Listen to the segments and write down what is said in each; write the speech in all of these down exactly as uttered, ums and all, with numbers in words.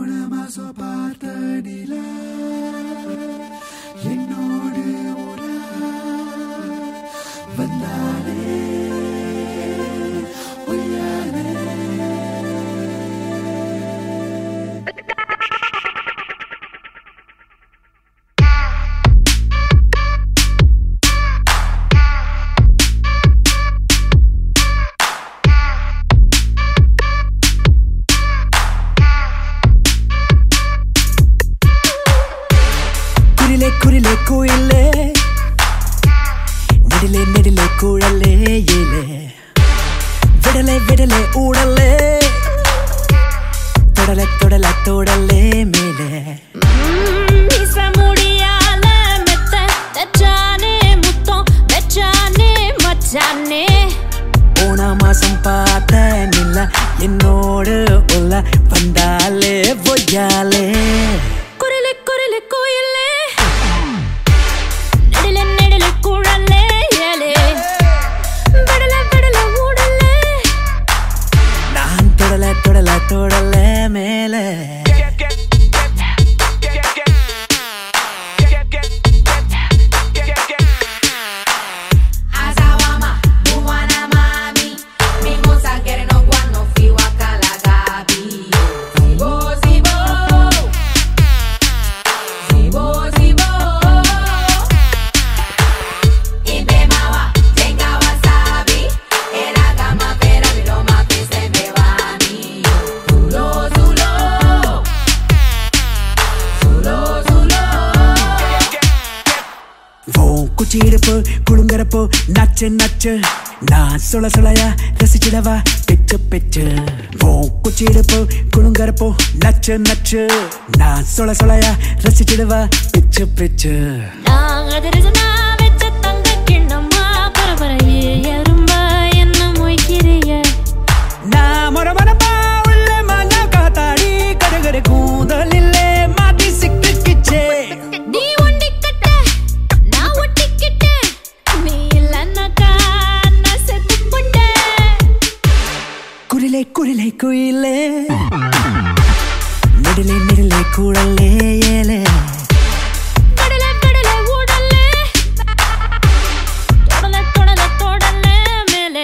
குரிலே குயிலே நெடிலே நெடிலே குழலே ஏலே விடலே விடலே ஊடலே தொடல தொடல தொடலே மேலே மீச முடியால மெத்த தச்சானே முத்தம் வெச்சானே மச்சானே போன மாசம் பார்த்த நில்ல என்னோடு உள்ள வந்தாலே பொய்யாலே குரிலே குரிலே குயிலே நெடிலே நெடிலே குழலே ஏலே விடலே விடலே ஊடலே நான் தொடல தொடல தொடலே மேலே குச்சிடுப்பு குழுங்கறப்போ நச்சு நச்சு நான் சுள சுளையா ரசிச்சிடவா பிச்சு பிச்சு ஓ குச்சிடுப்பு குழுங்கறப்போ நச்சு நச்சு நான் சுள சுளையா ரசிச்சிடவா பிச்சு பிச்சு நான் அதிரசனா வெச்ச தங்க கிண்ணமா பரபரையே எறும்ப என்ன மொய்க்கிறிய நான் மரமரமா உள்ள மன காத்தாடி கடுகடு கூந்தலில்லே மாட்டி சிக்கிச்சே நீ ஒண்டி கட்ட நான் ஒட்டிக்கிட்ட நீ இல்லன்னாக்கா நான் செத்து போட்டேன் குரிலே குரிலே குயிலே நெடிலே நெடிலே குழலே ஏலே கடலை கடலை ஊடலே தொடல தொடல தொடலே மேலே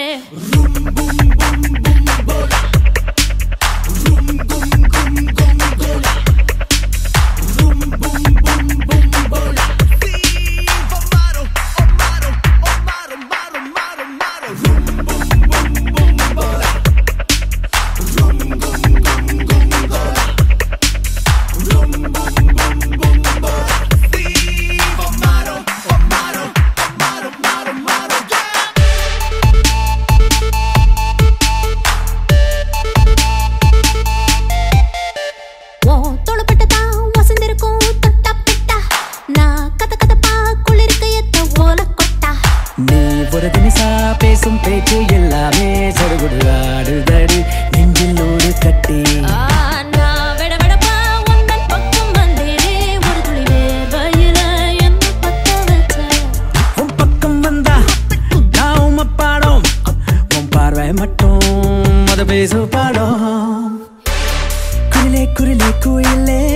ஒரு தினிசா பேசும் பேச்சு எல்லாமே சடுகுடு ஆடுதடி நெஞ்சில் ஓடு கட்டி உன் பக்கம் வந்தா நான் உம்ம பாடும் உன் பார்வை மட்டும் அது பேசு பாடும் குரிலே குரிலே குயிலே